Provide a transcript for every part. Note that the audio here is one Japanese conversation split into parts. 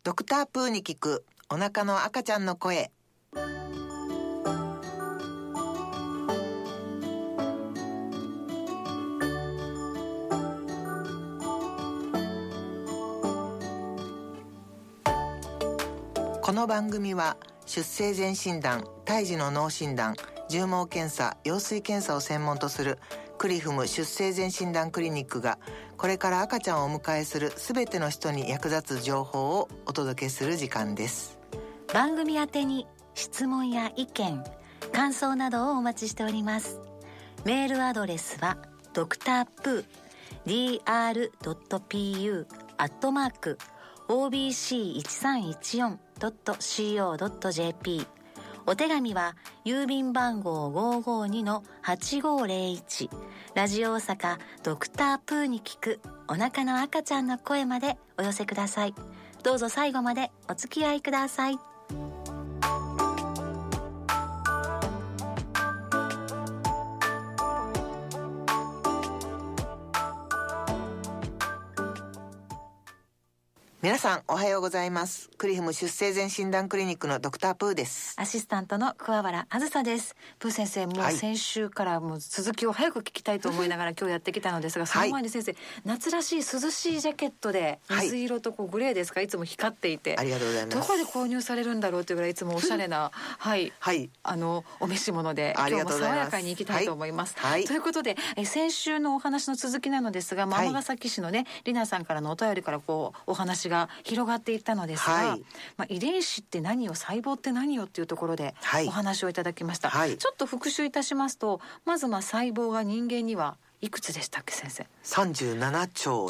ドクタープーに聞くお腹の赤ちゃんの声。この番組は出生前診断、胎児の脳診断、絨毛検査、羊水検査を専門とするクリフム出生前診断クリニックがこれから赤ちゃんをお迎えするすべての人に役立つ情報をお届けする時間です。 番組宛てに質問や意見、感想などをお待ちしております。メールアドレスはドクタープー dr.pu@obc1314.co.jp。 お手紙は郵便番号 552-8501 ラジオ大阪ドクタープーに聞くお腹の赤ちゃんの声までお寄せください。どうぞ最後までお付き合いください。 皆さんおはようございます。クリフム出生前診断クリニックのドクタープーです。 アシスタントの桑原あずさです。プー先生、もう先週からもう続きを早く聞きたいと思いながら今日やってきたのですが、その前に先生、夏らしい涼しいジャケットで水色とこうグレーですか、いつも光っていて、 ありがとうございます。 どこで購入されるんだろうというぐらいいつもおしゃれなお召し物で今日も爽やかにいきたいと思います。ということで先週のお話の続きなのですが、尼崎市のねりなさんからのお便りからこうお話が広がっていったのですが、遺伝子って何よ、細胞って何よっていうところでお話をいただきました。ちょっと復習いたしますと、まず細胞が人間にはいくつでしたっけ先生 ？37兆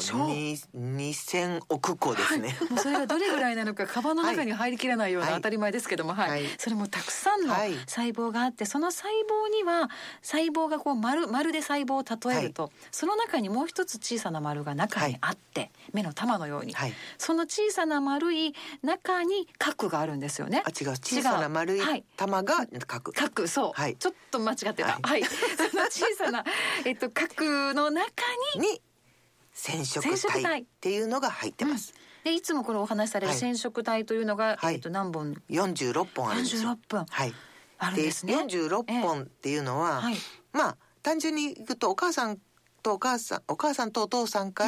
2000億個ですね、 もうそれがどれぐらいなのかカバンの中に入りきらないような当たり前ですけども、それもたくさんの細胞があって、その細胞には細胞がこう丸で細胞を例えると、その中にもう一つ小さな丸が中にあって、目の玉のように、その小さな丸い中に核があるんですよね。 違う、小さな丸い玉が核、 そう、ちょっと間違ってた、その小さな核の中に染色体っていうのが入ってます。 でいつもこれお話しされる染色体というのが、何本 ？46本あるんですよ。 46本あるんですね。 で46本っていうのは、単純にいくとお母さんとお父さんから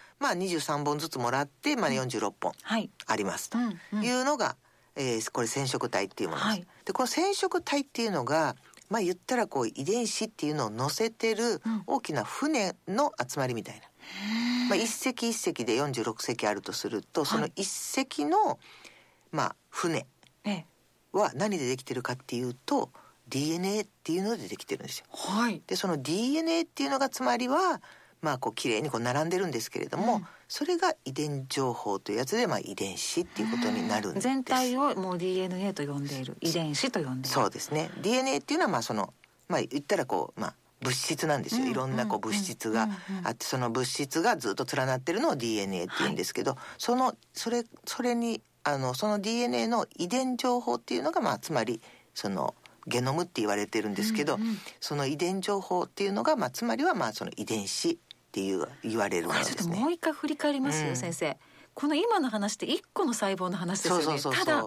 、23本ずつもらって、46本ありますというのが、これ染色体っていうものです。でこの染色体っていうのが言ったらこう遺伝子っていうのを乗せてる大きな船の集まりみたいな、一隻一隻で46隻あるとすると、その一隻の、船は何でできてるかっていうと DNA っていうのでできてるんですよ。でその DNA っていうのがつまりはこう綺麗にこう並んでるんですけれども、それが遺伝情報というやつで、遺伝子っていうことになるんです。 全体をもう DNA と呼んでいる、遺伝子と呼んでいる。 そうですね。 DNA っていうのはその言ったらこう物質なんですよ。いろんなこう物質があって、その物質がずっと連なってるのを DNA っていうんですけど、それにその DNA の遺伝情報っていうのがつまりそのゲノムって言われてるんですけど、その遺伝情報っていうのがつまりはその遺伝子って言われるものですね。 ちょっともう一回振り返りますよ、先生。この今の話って1個の細胞の話ですよね。ただ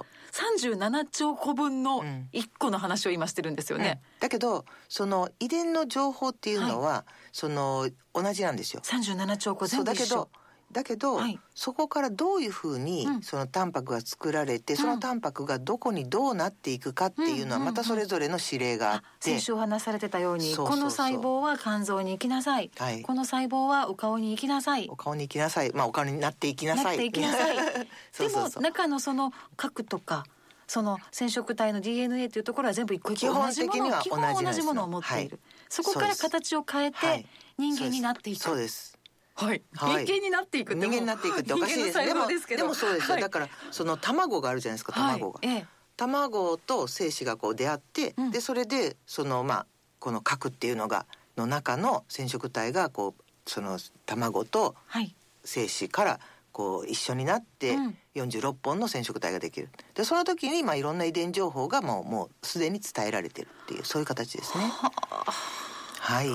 37兆個分の1個の話を今してるんですよね。 だけどその遺伝の情報っていうのは、その同じなんですよ。 37兆個全部一緒。 だけど、そこからどういうふうにそのタンパクが作られて、そのタンパクがどこにどうなっていくかっていうのはまたそれぞれの指令があって、 先週お話されてたように、この細胞は肝臓に行きなさい、この細胞はお顔に行きなさい、 お顔になっていきなさいでも中のその核とかその染色体の DNA というところは全部一個一個同じもの、基本同じものを持っている、そこから形を変えて人間になっていく。 そうです。 人間になっていくって、 人間になっていくっておかしいですね。でもそうですよ。だからその卵があるじゃないですか。卵と精子がこう出会って、でそれでそのこの核っていうのがの中の染色体がこうその卵と精子からこう一緒になって46本の染色体ができる。でその時にいろんな遺伝情報がもうすでに伝えられてるっていう、そういう形ですね。 す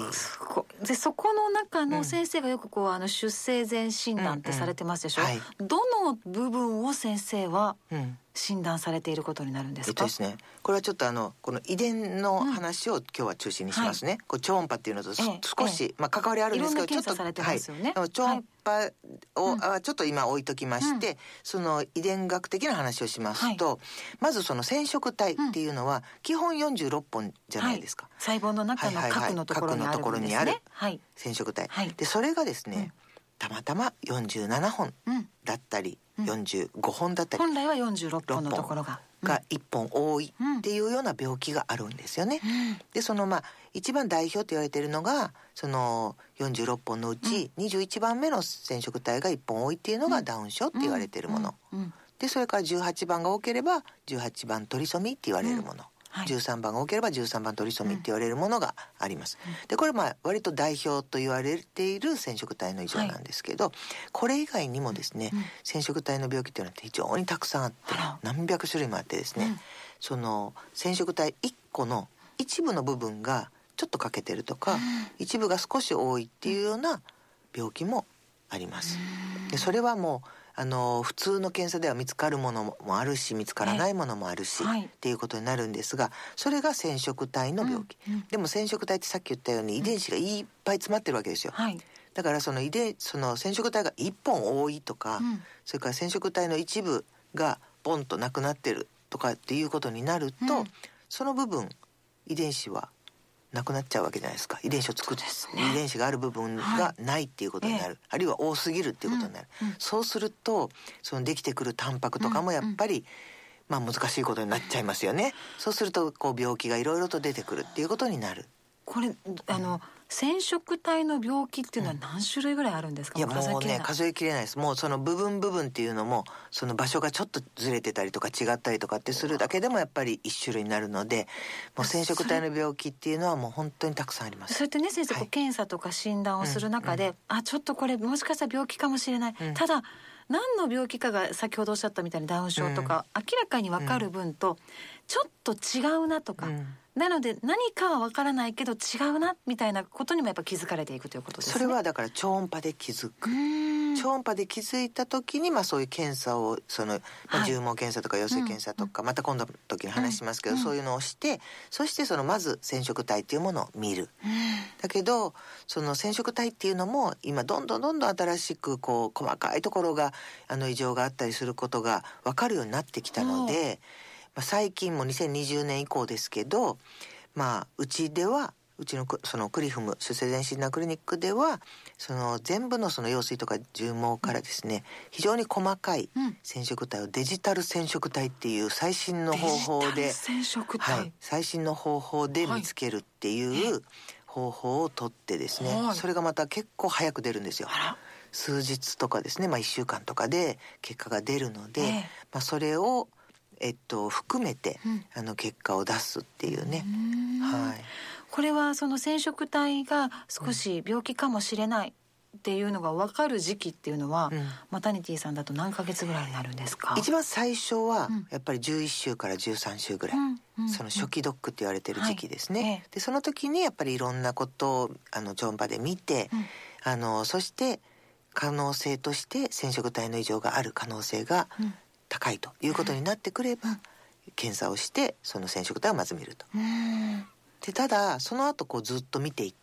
でそこの中の先生がよく出生前診断ってされてますでしょ、どの部分を先生は診断されていることになるんですか？ ですね、これはちょっとこの遺伝の話を今日は中心にしますね。超音波っていうのと少し、関わりあるんですけど、ちょっと超音波を、ちょっと今置いときまして、その遺伝学的な話をしますと、まずその染色体っていうのは基本46本じゃないですか。 細胞の中の核のところにある染色体、でそれがですね、たまたま47本だったり、45本だったり、 本来は46本のところが 1本多いっていうような病気があるんですよね。でその一番代表と言われているのがその46本のうち21番目の染色体が1本多いっていうのがダウン症って言われているもの、でそれから18番が多ければ18番トリソミーって言われるもの、13番が多ければ13番トリソミーって言われるものがあります。でこれ割と代表と言われている染色体の異常なんですけど、これ以外にもですね、染色体の病気っていうのは非常にたくさんあって、何百種類もあってですね、その染色体1個の一部の部分がちょっと欠けてるとか、一部が少し多いっていうような病気もあります。でそれはもう普通の検査では見つかるものもあるし見つからないものもあるし、っていうことになるんですが、それが染色体の病気、でも染色体ってさっき言ったように遺伝子がいっぱい詰まってるわけですよ、だからその染色体が1本多いとか、それから染色体の一部がポンとなくなってるとかっていうことになると、その部分遺伝子はなくなっちゃうわけじゃないですか。遺伝子を作って、遺伝子がある部分がないっていうことになる、あるいは多すぎるっていうことになる、そうするとそのできてくるタンパクとかもやっぱり、難しいことになっちゃいますよね。そうすると病気がいろいろと出てくるっていうことになる。 これ染色体の病気っていうのは何種類ぐらいあるんですか？ いやもうね数えきれないです。もうその部分っていうのもその場所がちょっとずれてたりとか違ったりとかってするだけでもやっぱり一種類になるので、もう染色体の病気っていうのはもう本当にたくさんあります。 それってね先生、検査とか診断をする中で、ちょっとこれもしかしたら病気かもしれない、ただ何の病気かが先ほどおっしゃったみたいにダウン症とか、明らかに分かる分と、ちょっと違うなとか、なので何かは分からないけど違うなみたいなことにもやっぱ気づかれていくということですね。 それはだから超音波で気づく。超音波で気づいた時にそういう検査を重毛検査とか陽性検査とか、また今度の時に話しますけど、そういうのをして、そしてまず染色体っていうものを見る、だけどその染色体っていうのも今どんどん新しく細かいところが異常があったりすることが分かるようになってきたので、最近も2020年以降ですけど、うちのそのクリフム出生前診断クリニックでは全部の羊水とか重毛からですね、非常に細かい染色体をデジタル染色体っていう最新の方法で、最新の方法で見つけるっていう方法をとってですね、それがまた結構早く出るんですよ。数日とかですね、1週間とかで結果が出るので、それを含めて結果を出すっていうね。 これはその染色体が少し病気かもしれないっていうのが分かる時期っていうのは、マタニティさんだと何ヶ月ぐらいになるんですか？ 一番最初はやっぱり11週から13週ぐらい、その初期ドックって言われてる時期ですね、でその時にやっぱりいろんなことを超音波で見て、そして可能性として染色体の異常がある可能性が高いということになってくれば、検査をしてその染色体をまず見ると。でただその後ずっと見ていって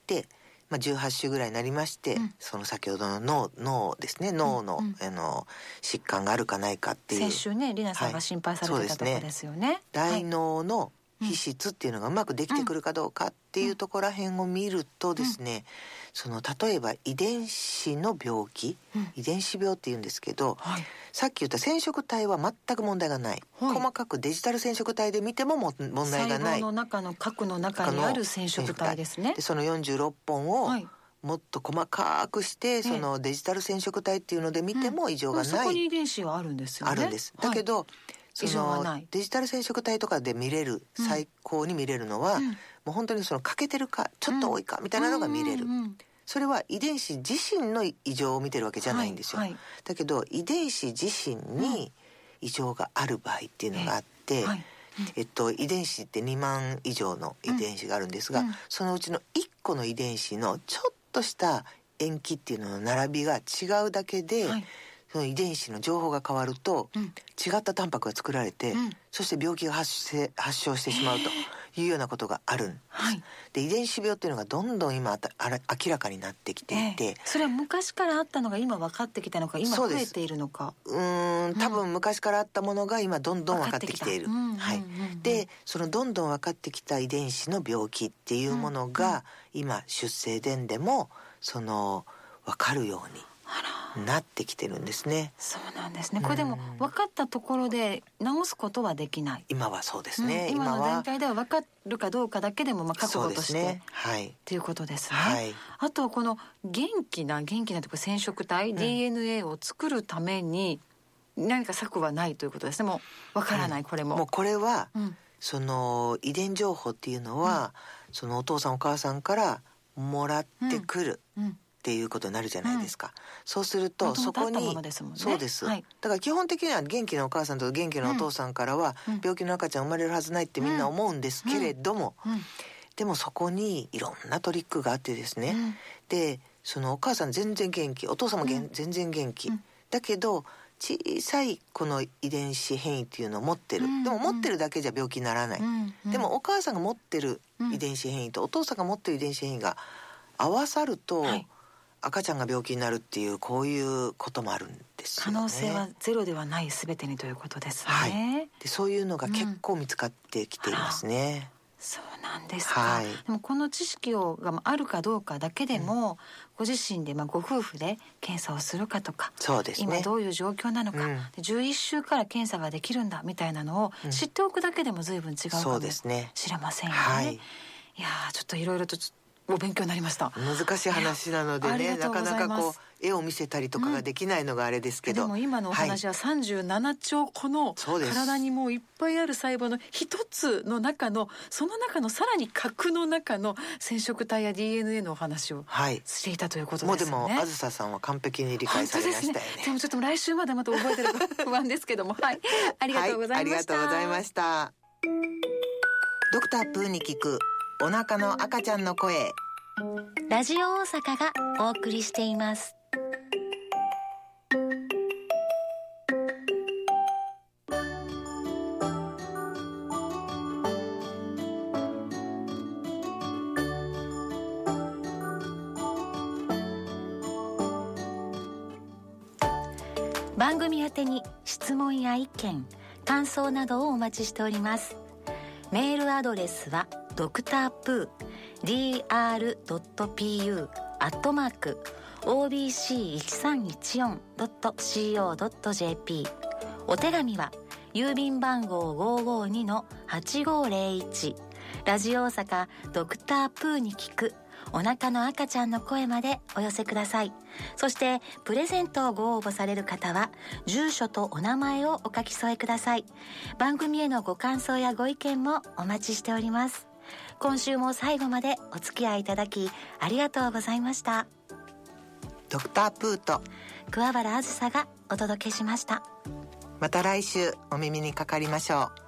、18週ぐらいになりまして、その先ほどの脳ですね、脳の、疾患があるかないかっていう、 先週ねリナさんが心配されてたところですよね。 大脳の皮質っていうのがうまくできてくるかどうかっていうところら辺を見るとですね、例えば遺伝子の病気、遺伝子病っていうんですけど、さっき言った染色体は全く問題がない、細かくデジタル染色体で見ても問題がない、 細胞の中の核の中にある染色体ですね。 でその46本をもっと細かくして、そのデジタル染色体っていうので見ても異常がない、 そこに遺伝子はあるんですよね。 あるんです。だけど、デジタル染色体とかで見れる、最高に見れるのは、もう本当に欠けてるかちょっと多いかみたいなのが見れる、それは遺伝子自身の異常を見てるわけじゃないんですよ、だけど遺伝子自身に異常がある場合っていうのがあって、 遺伝子って2万以上の遺伝子があるんですが、そのうちの1個の遺伝子のちょっとした塩基っていうのの並びが違うだけで、その遺伝子の情報が変わると、違ったタンパクが作られて、そして病気が発症してしまうというようなことがあるんです、で遺伝子病っていうのがどんどん今明らかになってきていて、 それは昔からあったのが今分かってきたのか、今増えているのか。 多分昔からあったものが今どんどん分かってきている。でそのどんどん分かってきた遺伝子の病気っていうものが、今出生伝でもその分かるようになってきてるんですね。 そうなんですね。これでも分かったところで治すことはできない。 今はそうですね。 今の段階では分かるかどうかだけでも覚悟として、っていうことですね。あとこの元気なというか染色体、DNA を作るために何か策はないということですね。もう分からない、これも。 もうこれは、その遺伝情報っていうのは、そのお父さんお母さんからもらってくる。っていうことになるじゃないですか。そうするとそこに、そうです、だから基本的には元気なお母さんと元気なお父さんからは、病気の赤ちゃん生まれるはずないってみんな思うんですけれども、でもそこにいろんなトリックがあってですね、でそのお母さん全然元気、お父さんも全然元気、だけど小さいこの遺伝子変異っていうのを持ってる、でも持ってるだけじゃ病気にならない、でもお母さんが持ってる遺伝子変異とお父さんが持ってる遺伝子変異が合わさると、赤ちゃんが病気になるっていう、こういうこともあるんですよね。 可能性はゼロではない全てにということですね。 でそういうのが結構見つかってきていますね。 そうなんですか。でもこの知識があるかどうかだけでも、ご自身でご夫婦で検査をするかとか、 そうですね、 今どういう状況なのか、11週から検査ができるんだみたいなのを知っておくだけでも随分違うかもしれませんよね。いやちょっといろいろとお勉強になりました。 難しい話なのでね、なかなかこう絵を見せたりとかができないのがあれですけど、 でも今のお話は37兆個の体にもういっぱいある細胞の一つの中の、その中のさらに核の中の染色体や DNA のお話をしていたということですね。 もうでもあずささんは完璧に理解されましたよね。 でもちょっと来週までまた覚えてるか不安ですけども、ありがとうございました。 ありがとうございました。ドクタープーに聞くお腹の赤ちゃんの声。 ラジオ大阪がお送りしています。番組宛てに質問や意見、感想などをお待ちしております。メールアドレスはdrpoo@obc1314.co.jp。 お手紙は郵便番号 552-8501 ラジオ大阪ドクタープーに聞くお腹の赤ちゃんの声までお寄せください。そしてプレゼントをご応募される方は住所とお名前をお書き添えください。番組へのご感想やご意見もお待ちしております。今週も最後までお付き合いいただきありがとうございました。 ドクタープーと桑原あずさがお届けしました。 また来週お耳にかかりましょう。